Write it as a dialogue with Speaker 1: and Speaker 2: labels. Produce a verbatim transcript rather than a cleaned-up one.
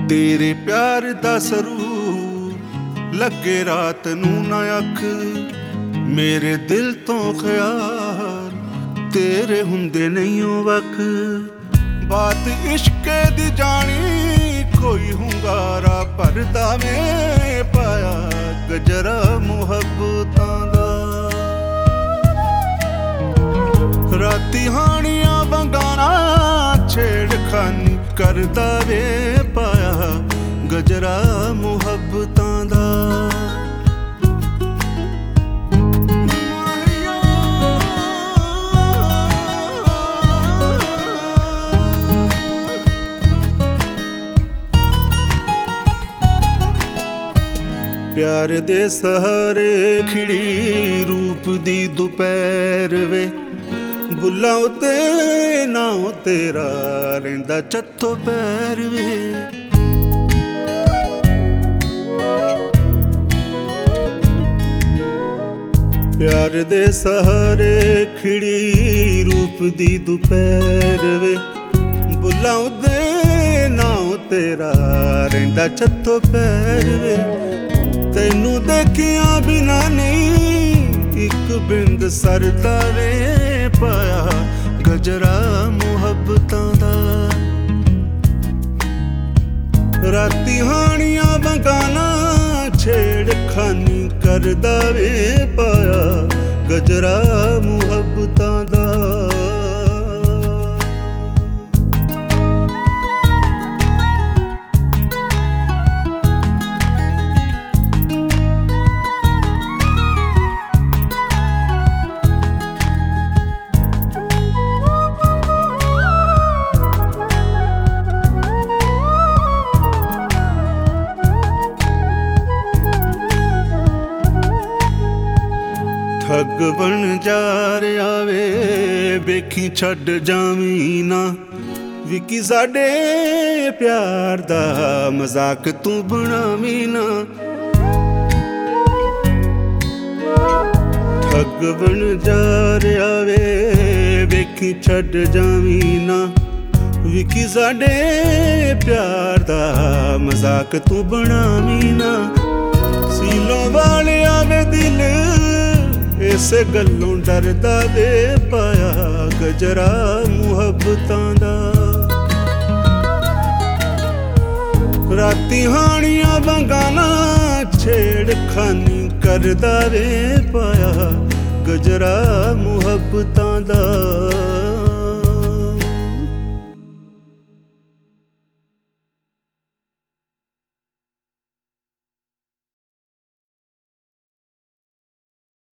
Speaker 1: तेरे प्यार दा सरूर लगे रात नू ना अख मेरे दिल तो ख्याल तेरे हुंदे नहीं ओ वख बात इश्के दी जानी कोई हुंगारा भरदा में पाया गजरा मुहब्बतां दा राती हानियां बंगाना छेड़खानी करदा वे पाया गजरा मुहब्बतां दा प्यार दे सहारे खिड़ी रूप दी दोपहर वे बुला उते ना तेरा रहिंदा चत्थो पैर वे प्यार दे सहारे खिड़ी रूप दी दोपहर वे बुला उते ना तेरा रहिंदा चत्थो पैर वे तैनू देखिया बिना नहीं एक बिंद सरदा वे पाया गजरा मुहब्बतां दा राती हानियां बंगाना छेड़खानी करदा वे पाया गजरा मुहब्बतां दा ठग बन जा रहा वे बेखी छड्ड जावीं ना विकी साडे प्यार दा मजाक तू बनावीं ना ठग बन जा रहा वे बेखी छड्ड जावीं ना विकी साडे प्यार दा मजाक तू बनावीं ना सीलों वाले आवे दिल इसे गल्लों डरदा वे पाया गजरा मुहब्बतां दा राती हानियां बंगाना छेड़खानी करदा वे पाया गजरा मुहब्बतां दा।